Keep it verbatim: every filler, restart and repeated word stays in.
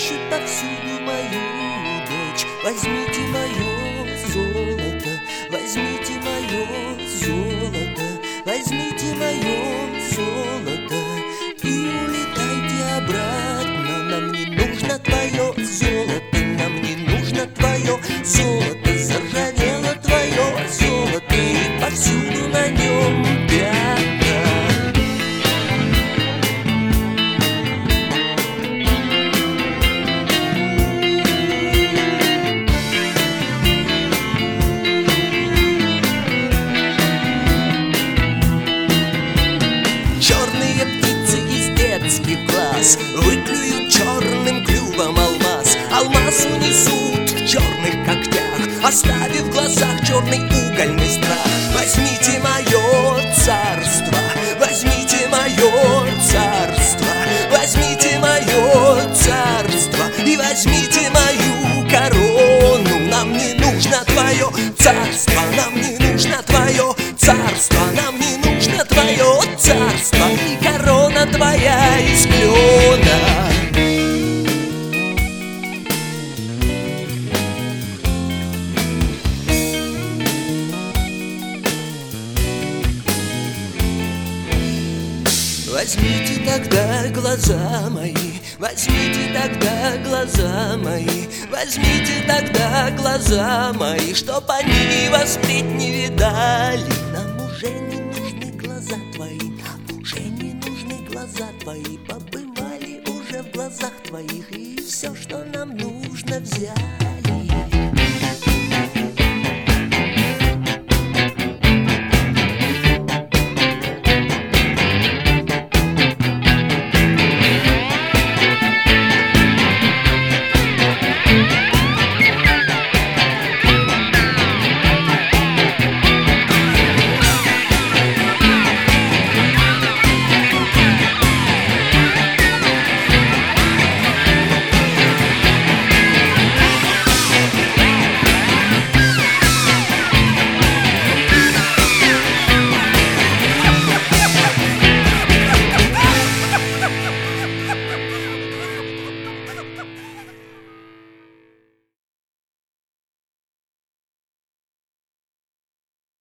ищут повсюду мою дочь. Возьмите мое золото, возьмите мое золото, возьмите мое золото и улетайте обратно. Нам не нужно твое золото, нам не нужно твое золото. Заржавело твое золото и повсюду на нем пятна. Черные птицы из детских глаз выклюют черным клювом алмаз. Алмаз унесут в черных когтях, оставив в глазах черный угольный страх. Возьмите мое царство, возьмите мое царство, возьмите мое царство и возьмите мою корону. Нам не нужно твое царство, нам не нужно твое царство, нам не нужно твое царство и корона твоя из клена. Возьмите тогда глаза мои, возьмите тогда глаза мои, возьмите тогда глаза мои, чтоб они вас впредь не видали. Нам уже не нужны глаза твои, нам уже не нужны глаза твои. Побывали уже в глазах твоих, и все, что нам нужно, взять.